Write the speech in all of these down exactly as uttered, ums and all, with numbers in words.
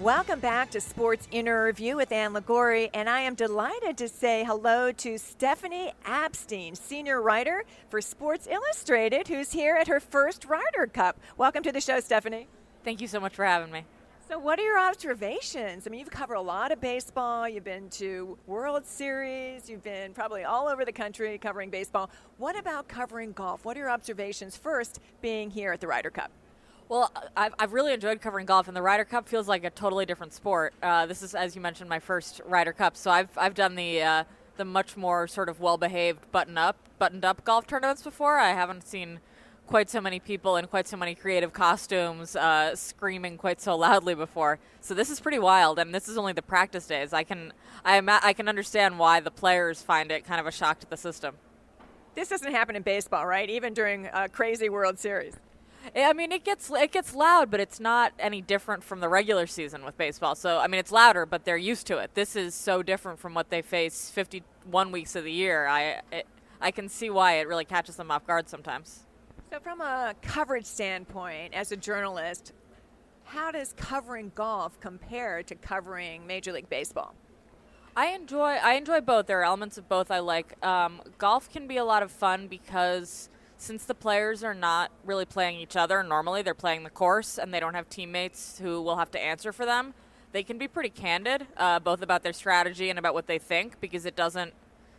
Welcome back to Sports Interview with Ann Liguori, and I am delighted to say hello to Stephanie Abstein, senior writer for Sports Illustrated, who's here at her first Ryder Cup. Welcome to the show, Stephanie. Thank you so much for having me. So what are your observations? I mean, you've covered a lot of baseball. You've been to World Series. You've been probably all over the country covering baseball. What about covering golf? What are your observations first being here at the Ryder Cup? Well, I've, I've really enjoyed covering golf, and the Ryder Cup feels like a totally different sport. Uh, this is, as you mentioned, my first Ryder Cup, so I've I've done the uh, the much more sort of well-behaved button-up, buttoned-up golf tournaments before. I haven't seen quite so many people in quite so many creative costumes uh, screaming quite so loudly before. So this is pretty wild, and this is only the practice days. I can I am I can understand why the players find it kind of a shock to the system. This doesn't happen in baseball, right? Even during a crazy World Series. I mean, it gets it gets loud, but it's not any different from the regular season with baseball. So, I mean, it's louder, but they're used to it. This is so different from what they face fifty-one weeks of the year. I it, I can see why it really catches them off guard sometimes. So from a coverage standpoint, as a journalist, how does covering golf compare to covering Major League Baseball? I enjoy I enjoy both. There are elements of both I like. Um, golf can be a lot of fun because since the players are not really playing each other, normally they're playing the course and they don't have teammates who will have to answer for them, they can be pretty candid, uh, both about their strategy and about what they think, because it doesn't,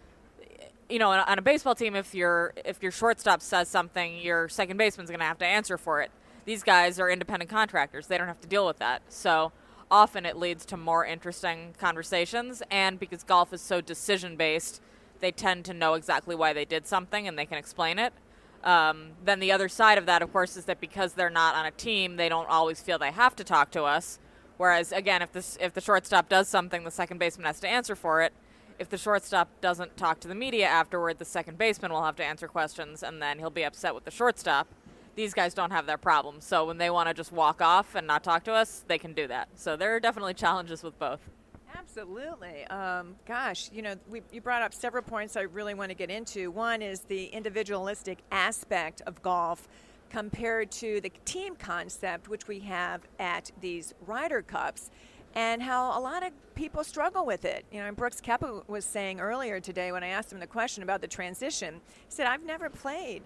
you know, on a baseball team, if your if your shortstop says something, your second baseman's going to have to answer for it. These guys are independent contractors. They don't have to deal with that. So often it leads to more interesting conversations, and because golf is so decision-based, they tend to know exactly why they did something and they can explain it. Um, then the other side of that, of course, is that because they're not on a team, they don't always feel they have to talk to us. Whereas, again, if this if the shortstop does something, the second baseman has to answer for it. If the shortstop doesn't talk to the media afterward, the second baseman will have to answer questions, and then he'll be upset with the shortstop. These guys don't have that problem. So when they want to just walk off and not talk to us, they can do that. So there are definitely challenges with both. Absolutely. Um, gosh, you know, we, you brought up several points I really want to get into. One is the individualistic aspect of golf compared to the team concept, which we have at these Ryder Cups, and how a lot of people struggle with it. You know, and Brooks Koepka was saying earlier today when I asked him the question about the transition, he said, I've never played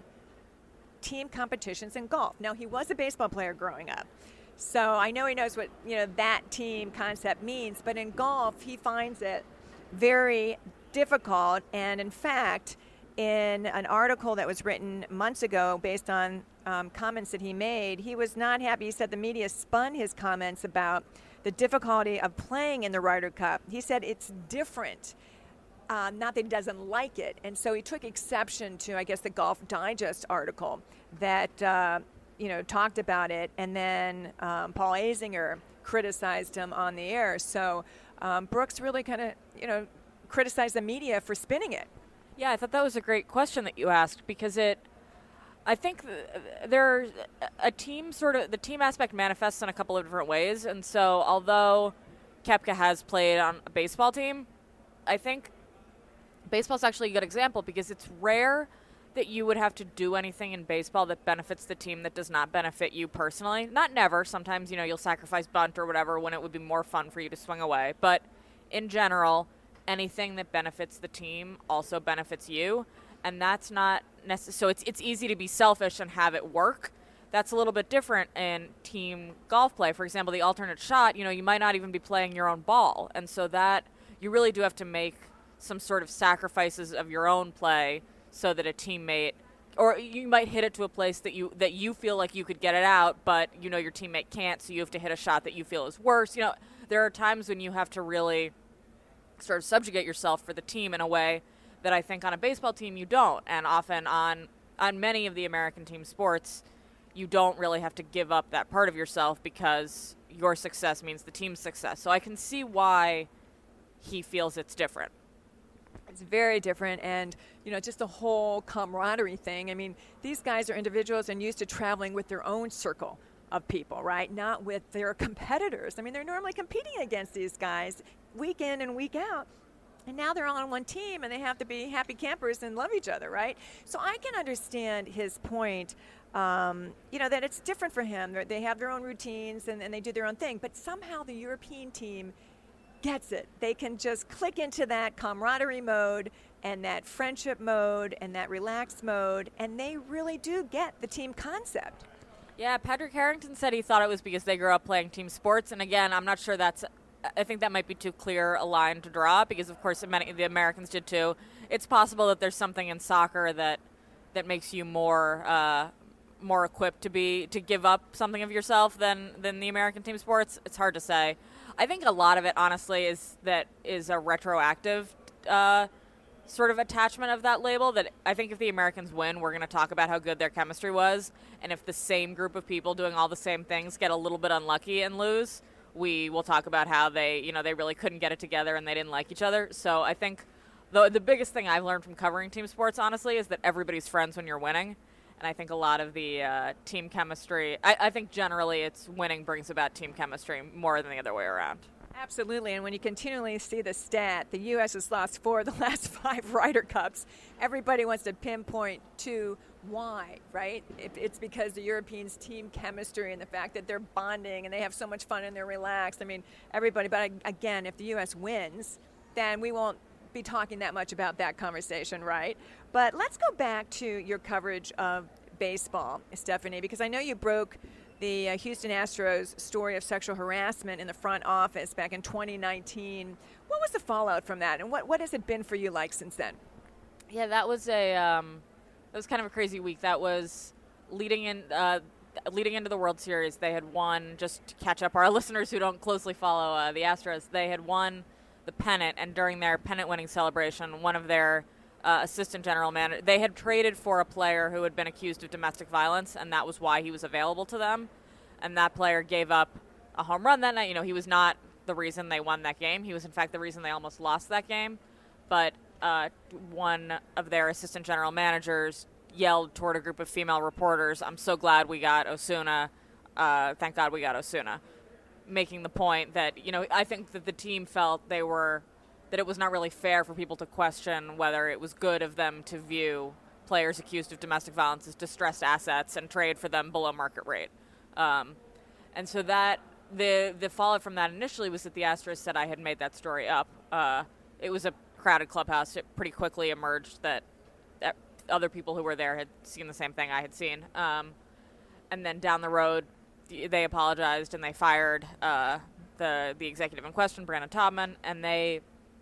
team competitions in golf. Now, he was a baseball player growing up. So I know he knows what, you know, that team concept means, but in golf, he finds it very difficult. And in fact, in an article that was written months ago based on um, comments that he made, he was not happy. He said the media spun his comments about the difficulty of playing in the Ryder Cup. He said it's different. Uh, not that he doesn't like it. And so he took exception to, I guess, the Golf Digest article that uh, you know, talked about it, and then um, Paul Azinger criticized him on the air. So um, Brooks really kind of, you know, criticized the media for spinning it. Yeah, I thought that was a great question that you asked, because it, I think th- there's a team sort of, the team aspect manifests in a couple of different ways. And so although Koepka has played on a baseball team, I think baseball's actually a good example, because it's rare that you would have to do anything in baseball that benefits the team that does not benefit you personally. Not never. Sometimes, you know, you'll sacrifice bunt or whatever when it would be more fun for you to swing away. But in general, anything that benefits the team also benefits you. And that's not necessary. So it's it's easy to be selfish and have it work. That's a little bit different in team golf play. For example, the alternate shot, you know, you might not even be playing your own ball. And so that you really do have to make some sort of sacrifices of your own play so that a teammate, or you might hit it to a place that you that you feel like you could get it out, but you know your teammate can't, so you have to hit a shot that you feel is worse. You know, there are times when you have to really sort of subjugate yourself for the team in a way that I think on a baseball team you don't, and often on on many of the American team sports, you don't really have to give up that part of yourself because your success means the team's success. So I can see why he feels it's different. It's very different, and you know, just the whole camaraderie thing. I mean, these guys are individuals and used to traveling with their own circle of people, right? Not with their competitors. I mean, they're normally competing against these guys week in and week out. And now they're all on one team, and they have to be happy campers and love each other, right? So I can understand his point um, you know, that it's different for him. They're, they have their own routines and, and they do their own thing. But somehow the European team gets it. They can just click into that camaraderie mode and that friendship mode and that relaxed mode, and they really do get the team concept. Yeah, Patrick Harrington said he thought it was because they grew up playing team sports. And again, I'm not sure that's, I think that might be too clear a line to draw because, of course, many, the Americans did too. It's possible that there's something in soccer that that makes you more uh, more equipped to be to give up something of yourself than than the American team sports. It's hard to say. I think a lot of it, honestly, is that is a retroactive uh, sort of attachment of that label. That I think if the Americans win, we're going to talk about how good their chemistry was, and if the same group of people doing all the same things get a little bit unlucky and lose, we will talk about how they, you know, they really couldn't get it together and they didn't like each other. So I think the the biggest thing I've learned from covering team sports, honestly, is that everybody's friends when you're winning. And I think a lot of the uh, team chemistry, I, I think generally it's winning brings about team chemistry more than the other way around. Absolutely, and when you continually see the stat, the U S has lost four of the last five Ryder Cups, everybody wants to pinpoint to why, right? It's because the Europeans' team chemistry and the fact that they're bonding and they have so much fun and they're relaxed. I mean, everybody, but again, if the U S wins, then we won't be talking that much about that conversation, right? But let's go back to your coverage of baseball, Stephanie, because I know you broke the uh, Houston Astros story of sexual harassment in the front office back in twenty nineteen. What was the fallout from that, and what, what has it been for you like since then? Yeah, that was a um, that was kind of a crazy week. That was leading in uh, leading into the World Series. They had won, just to catch up our listeners who don't closely follow uh, the Astros, they had won the pennant, and during their pennant-winning celebration, one of their uh, assistant general manager, they had traded for a player who had been accused of domestic violence, and that was why he was available to them. And that player gave up a home run that night. You know, he was not the reason they won that game. He was, in fact, the reason they almost lost that game. But uh, one of their assistant general managers yelled toward a group of female reporters, "I'm so glad we got Osuna. Uh, thank God we got Osuna." Making the point that, you know, I think that the team felt they were, that it was not really fair for people to question whether it was good of them to view players accused of domestic violence as distressed assets and trade for them below market rate. Um, and so that, the the fallout from that initially was that the Astros said I had made that story up. Uh, it was a crowded clubhouse. It pretty quickly emerged that, that other people who were there had seen the same thing I had seen. Um, and then down the road, they apologized and they fired uh, the the executive in question, Brandon Taubman, and they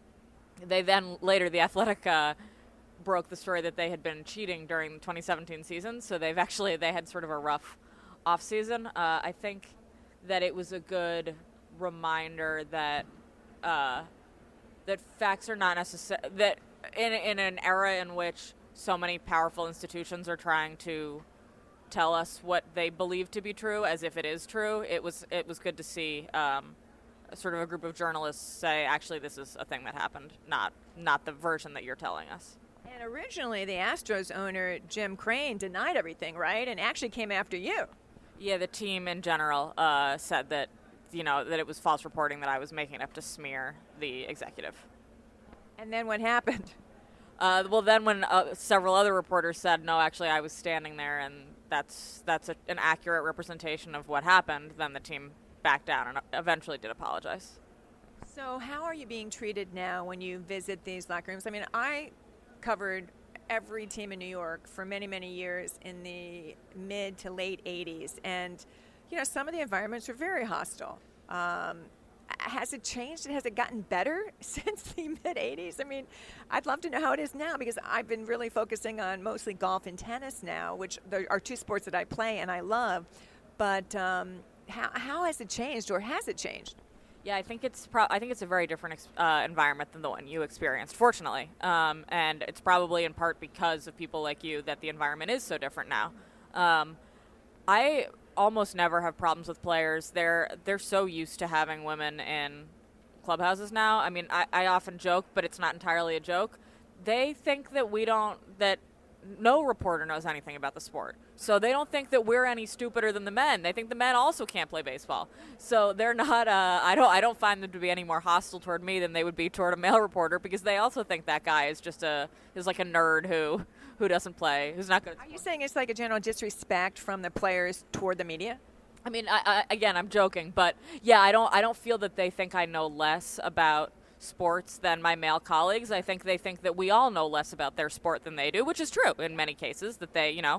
they then later the Athletic uh, broke the story that they had been cheating during the twenty seventeen season. So they've actually they had sort of a rough off season. Uh, I think that it was a good reminder that uh, that facts are not necessary. That in in an era in which so many powerful institutions are trying to tell us what they believe to be true as if it is true, it was it was good to see um, sort of a group of journalists say, actually, this is a thing that happened, not not the version that you're telling us. And originally, the Astros owner, Jim Crane, denied everything, right, and actually came after you. Yeah, the team in general uh, said that, you know, that it was false reporting, that I was making it up to smear the executive. And then what happened? Uh, well, then when uh, several other reporters said, no, actually, I was standing there and that's that's a, an accurate representation of what happened, then the team backed down and eventually did apologize. So how are you being treated now when you visit these locker rooms? I mean, I covered every team in New York for many, many years in the mid to late eighties. And, you know, some of the environments were very hostile. Um, has it changed? Has it gotten better since the mid-eighties? I mean, I'd love to know how it is now because I've been really focusing on mostly golf and tennis now, which are two sports that I play and I love. But um, how, how has it changed, or has it changed? Yeah, I think it's pro- I think it's a very different ex- uh, environment than the one you experienced, fortunately. Um, and it's probably in part because of people like you that the environment is so different now. Um, I almost never have problems with players. They're they're so used to having women in clubhouses now. I mean, I, I often joke, but it's not entirely a joke. They think that we don't, that no reporter knows anything about the sport. So they don't think that we're any stupider than the men. They think the men also can't play baseball. So they're not, uh, I don't I don't find them to be any more hostile toward me than they would be toward a male reporter, because they also think that guy is just a, is like a nerd who, who doesn't play, who's not good. Are you saying it's like a general disrespect from the players toward the media? I mean, I, I, again, I'm joking, but yeah, I don't I don't feel that they think I know less about sports than my male colleagues. I think they think that we all know less about their sport than they do, which is true in many cases, that they, you know,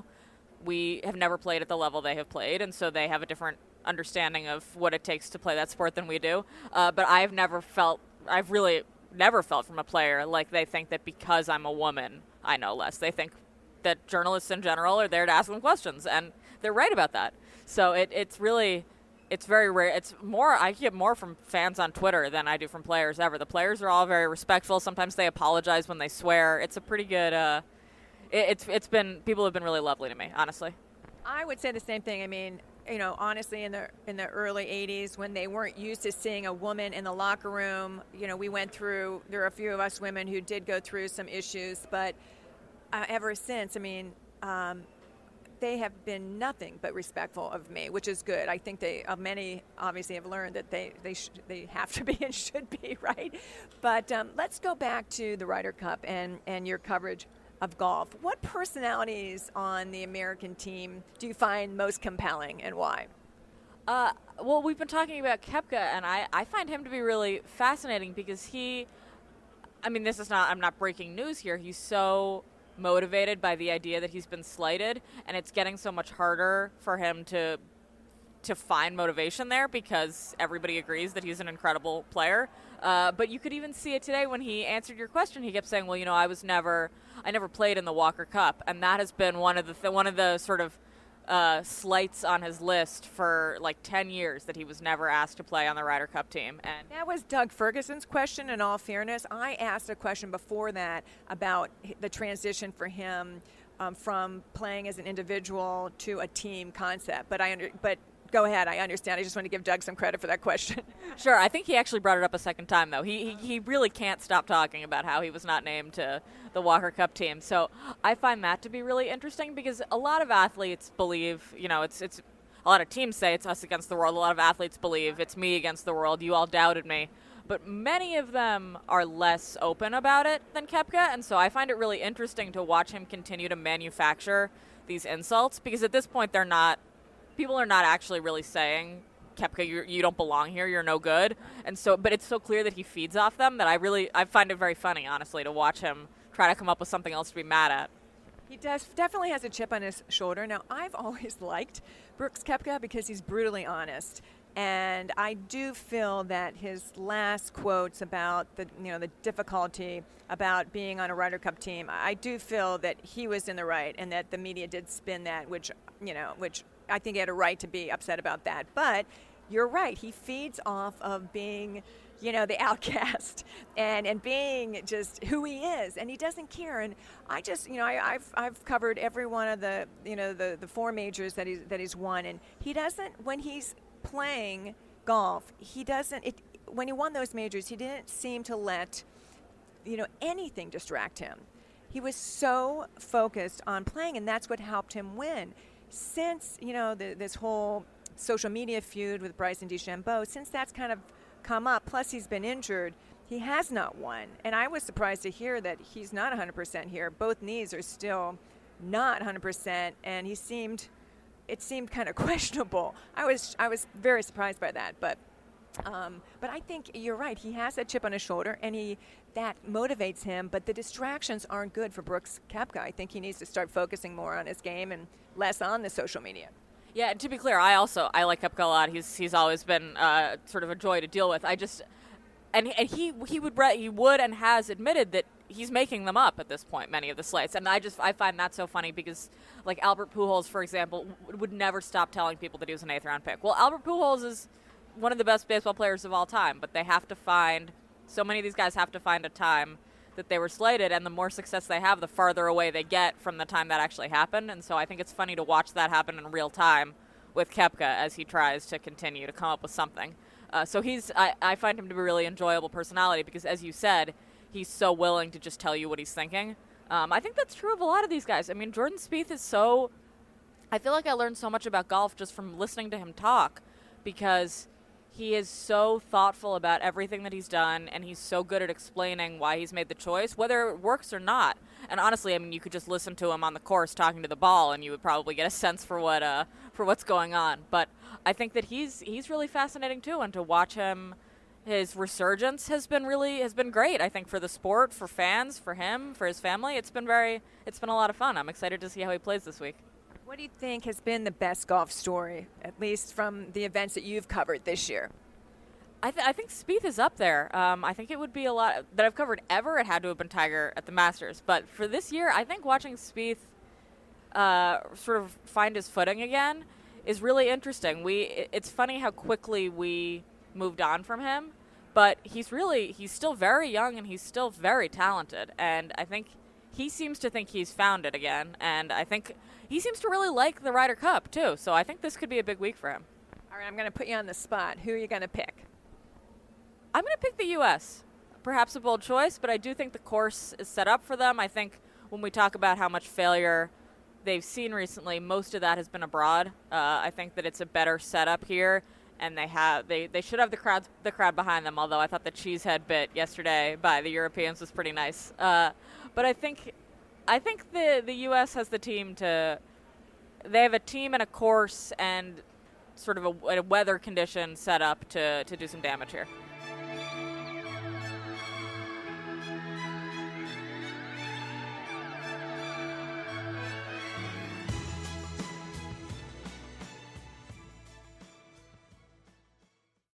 we have never played at the level they have played, and so they have a different understanding of what it takes to play that sport than we do. Uh, but I've never felt, I've really never felt from a player like they think that because I'm a woman, I know less. They think that journalists in general are there to ask them questions, and they're right about that. So it, it's really, it's very rare. It's more, I get more from fans on Twitter than I do from players ever. The players are all very respectful. Sometimes they apologize when they swear. It's a pretty good, uh, it, it's it's been, people have been really lovely to me, honestly. I would say the same thing. I mean, you know, honestly, in the in the early eighties, when they weren't used to seeing a woman in the locker room, you know, we went through, there are a few of us women who did go through some issues, but uh, ever since, I mean, um, they have been nothing but respectful of me, which is good. I think they, uh, many obviously have learned that they they sh- they have to be and should be, right? But um, let's go back to the Ryder Cup and, and your coverage of golf. What personalities on the American team do you find most compelling, and why? Uh, well, we've been talking about Koepka, and I, I find him to be really fascinating because he, I mean, this is not, I'm not breaking news here. He's so motivated by the idea that he's been slighted, and it's getting so much harder for him to to find motivation there because everybody agrees that he's an incredible player. Uh, but you could even see it today when he answered your question. He kept saying, well, you know, I was never, I never played in the Walker Cup. And that has been one of the, th- one of the sort of uh, slights on his list for like ten years, that he was never asked to play on the Ryder Cup team. And that was Doug Ferguson's question, in all fairness. I asked a question before that about the transition for him um, from playing as an individual to a team concept. But I under, but go ahead, I understand. I just want to give Doug some credit for that question. Sure. I think he actually brought it up a second time, though. He, he he really can't stop talking about how he was not named to the Walker Cup team. So I find that to be really interesting because a lot of athletes believe, you know, it's it's a lot of teams say it's us against the world. A lot of athletes believe it's me against the world. You all doubted me. But many of them are less open about it than Koepka, and so I find it really interesting to watch him continue to manufacture these insults because at this point they're not, people are not actually really saying, Koepka, you you don't belong here, you're no good. And so, but it's so clear that he feeds off them that I really, I find it very funny, honestly, to watch him try to come up with something else to be mad at. He does, definitely has a chip on his shoulder. Now, I've always liked Brooks Koepka because he's brutally honest. And I do feel that his last quotes about the, you know, the difficulty about being on a Ryder Cup team, I do feel that he was in the right and that the media did spin that, which, you know, which I think he had a right to be upset about that. But you're right. He feeds off of being, you know, the outcast and, and being just who he is. And he doesn't care. And I just, you know, I, I've I've covered every one of the, you know, the, the four majors that he's, that he's won. And he doesn't, when he's playing golf, he doesn't, it, when he won those majors, he didn't seem to let, you know, anything distract him. He was so focused on playing, and that's what helped him win. Since, you know, the, this whole social media feud with Bryson DeChambeau, since that's kind of come up, plus he's been injured, he has not won. And I was surprised to hear that he's not one hundred percent here. Both knees are still not one hundred percent, and he seemed, it seemed kind of questionable. I was I was very surprised by that, but um, but I think you're right. He has that chip on his shoulder, and he that motivates him, but the distractions aren't good for Brooks Koepka. I think he needs to start focusing more on his game and less on the social media. Yeah, to be clear, I also I like Koepka a lot. He's he's always been uh, sort of a joy to deal with. I just and and he he would he would and has admitted that he's making them up at this point, many of the slights. And I just I find that so funny because like Albert Pujols, for example, w- would never stop telling people that he was an eighth round pick. Well, Albert Pujols is one of the best baseball players of all time, but they have to find so many of these guys have to find a time that they were slighted, and the more success they have, the farther away they get from the time that actually happened. And so I think it's funny to watch that happen in real time with Koepka as he tries to continue to come up with something. Uh, so he's, I, I find him to be a really enjoyable personality because, as you said, he's so willing to just tell you what he's thinking. Um, I think that's true of a lot of these guys. I mean, Jordan Spieth is so, I feel like I learned so much about golf just from listening to him talk because he is so thoughtful about everything that he's done, and he's so good at explaining why he's made the choice, whether it works or not. And honestly, I mean, you could just listen to him on the course talking to the ball, and you would probably get a sense for what uh, for what's going on. But I think that he's he's really fascinating too, and to watch him, his resurgence has been really has been great. I think for the sport, for fans, for him, for his family, it's been very it's been a lot of fun. I'm excited to see how he plays this week. What do you think has been the best golf story, at least from the events that you've covered this year? I, th- I think Spieth is up there. Um, I think it would be a lot that I've covered ever. It had to have been Tiger at the Masters. But for this year, I think watching Spieth uh, sort of find his footing again is really interesting. We it's funny how quickly we moved on from him, but he's really he's still very young and he's still very talented. And I think he seems to think he's found it again. And I think he seems to really like the Ryder Cup too. So I think this could be a big week for him. All right, I'm going to put you on the spot. Who are you going to pick? I'm going to pick the U S Perhaps a bold choice, but I do think the course is set up for them. I think when we talk about how much failure they've seen recently, most of that has been abroad. Uh, I think that it's a better setup here, and they have they, they should have the crowd the crowd behind them. Although I thought the cheesehead bit yesterday by the Europeans was pretty nice. Uh, but I think I think the the U S has the team to. They have a team and a course and sort of a, a weather condition set up to to do some damage here.